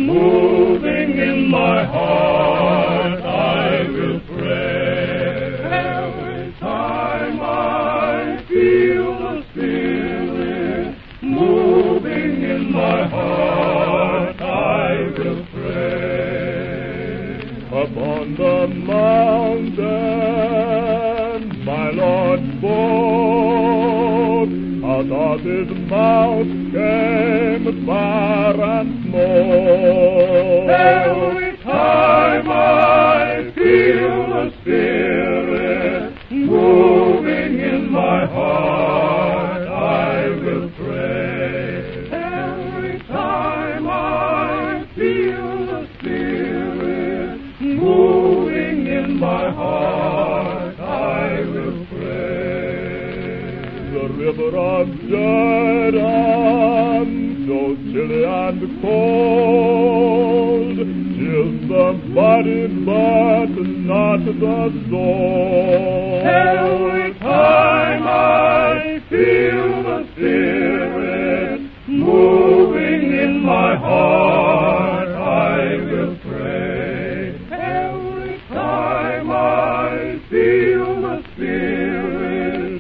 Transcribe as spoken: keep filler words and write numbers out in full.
moving in my heart, I will pray. Every time I feel the Spirit moving in my heart, I will pray. Upon the mountain, my Lord spoke. Out of his mouth came fire and smoke. Every time I feel the Spirit moving in my heart, I will pray. Every time I feel the Spirit moving in my heart, I will pray. The river of Jordan, so chilly and cold, chills the body but not the soul. Every time I feel the Spirit